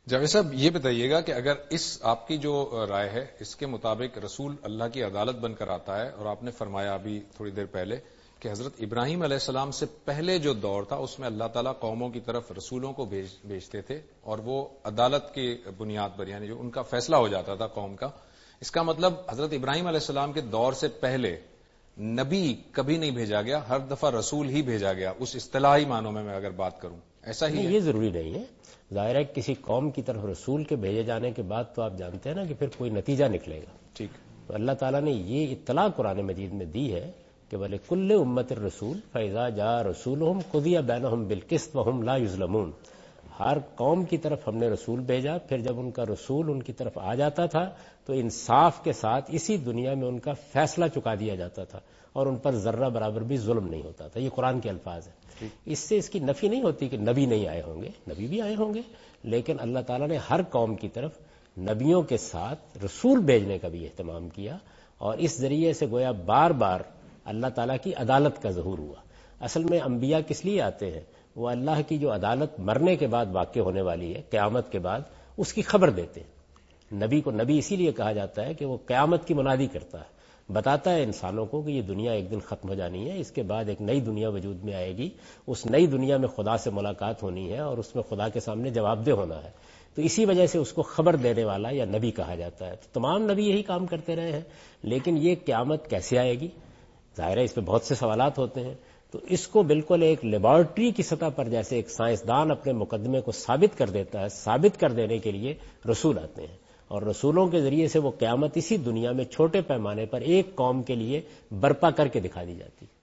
جاوید صاحب یہ بتائیے گا کہ اگر اس آپ کی جو رائے ہے اس کے مطابق رسول اللہ کی عدالت بن کر آتا ہے، اور آپ نے فرمایا ابھی تھوڑی دیر پہلے کہ حضرت ابراہیم علیہ السلام سے پہلے جو دور تھا اس میں اللہ تعالیٰ قوموں کی طرف رسولوں کو بھیجتے تھے اور وہ عدالت کی بنیاد پر، یعنی جو ان کا فیصلہ ہو جاتا تھا قوم کا. اس کا مطلب حضرت ابراہیم علیہ السلام کے دور سے پہلے نبی کبھی نہیں بھیجا گیا، ہر دفعہ رسول ہی بھیجا گیا، اس اصطلاحی معنوں میں اگر بات کروں ایسا ہی نہیں، ہے؟ یہ ضروری نہیں ہے. ظاہر ہے کسی قوم کی طرف رسول کے بھیجے جانے کے بعد تو آپ جانتے ہیں نا کہ پھر کوئی نتیجہ نکلے گا. ٹھیک. تو اللہ تعالیٰ نے یہ اطلاع قرآن مجید میں دی ہے کہ بھلے کل امت الرسول فاذا جاء رسولهم قضی بینہم بالقسط وہم لا یظلمون. ہر قوم کی طرف ہم نے رسول بھیجا، پھر جب ان کا رسول ان کی طرف آ جاتا تھا تو انصاف کے ساتھ اسی دنیا میں ان کا فیصلہ چکا دیا جاتا تھا اور ان پر ذرہ برابر بھی ظلم نہیں ہوتا تھا. یہ قرآن کے الفاظ ہیں. اس سے اس کی نفی نہیں ہوتی کہ نبی نہیں آئے ہوں گے، نبی بھی آئے ہوں گے، لیکن اللہ تعالیٰ نے ہر قوم کی طرف نبیوں کے ساتھ رسول بھیجنے کا بھی اہتمام کیا، اور اس ذریعے سے گویا بار بار اللہ تعالیٰ کی عدالت کا ظہور ہوا. اصل میں انبیاء کس لیے آتے ہیں؟ وہ اللہ کی جو عدالت مرنے کے بعد واقع ہونے والی ہے، قیامت کے بعد، اس کی خبر دیتے ہیں. نبی کو نبی اسی لیے کہا جاتا ہے کہ وہ قیامت کی منادی کرتا ہے، بتاتا ہے انسانوں کو کہ یہ دنیا ایک دن ختم ہو جانی ہے، اس کے بعد ایک نئی دنیا وجود میں آئے گی، اس نئی دنیا میں خدا سے ملاقات ہونی ہے اور اس میں خدا کے سامنے جواب دہ ہونا ہے. تو اسی وجہ سے اس کو خبر دینے والا یا نبی کہا جاتا ہے. تو تمام نبی یہی کام کرتے رہے ہیں. لیکن یہ قیامت کیسے آئے گی؟ ظاہر ہے اس پہ بہت سے سوالات ہوتے ہیں. تو اس کو بالکل ایک لیبارٹری کی سطح پر جیسے ایک سائنسدان اپنے مقدمے کو ثابت کر دیتا ہے، ثابت کر دینے کے لیے رسول آتے ہیں، اور رسولوں کے ذریعے سے وہ قیامت اسی دنیا میں چھوٹے پیمانے پر ایک قوم کے لیے برپا کر کے دکھا دی جاتی.